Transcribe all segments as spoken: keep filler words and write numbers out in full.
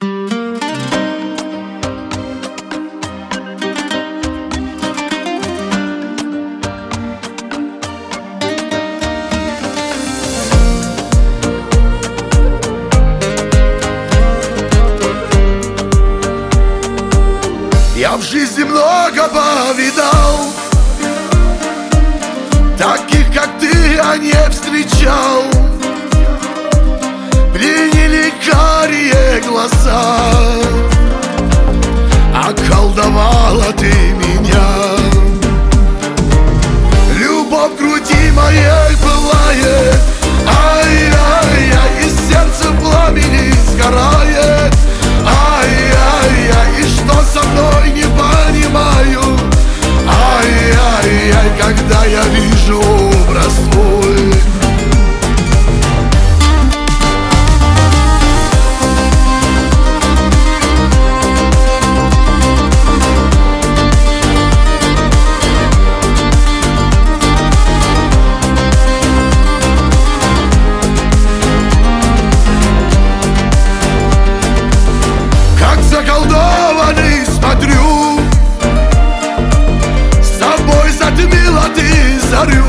Я в жизни много повидал, таких, как ты, я не встречал. Пленили карие глаза, околдовала ты меня. Любовь в груди моей пылает, ай-яй-яй, и сердце в пламени сгорает. Ай-яй-яй, и что со мной, не понимаю. Ай-яй-яй, когда я вижу образ твой. Заколдованный смотрю, с собой затмила ты зарю.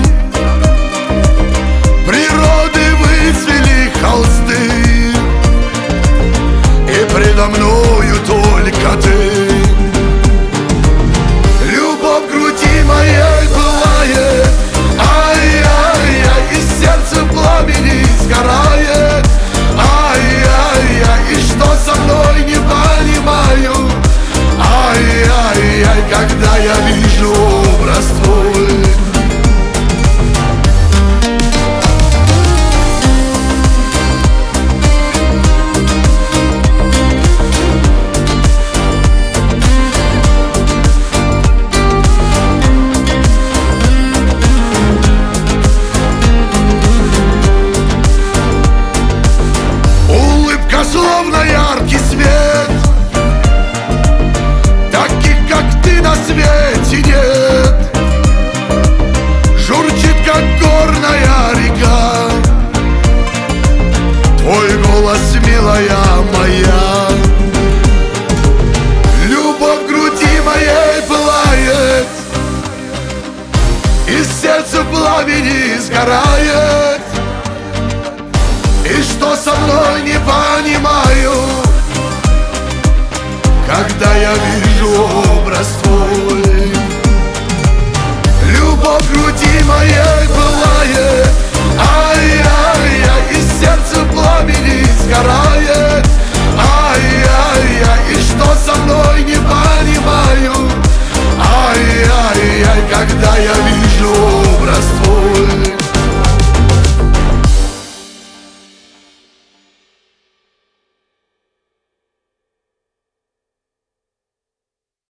Природы выцвели холсты, и предо мною только ты. Любовь в груди моей пылает, ай-яй-яй, и сердце в пламени сгорает. Ай-яй-яй, и что со мной, не понимаю. Ай-яй-яй, когда я вижу образ твой. Улыбка словно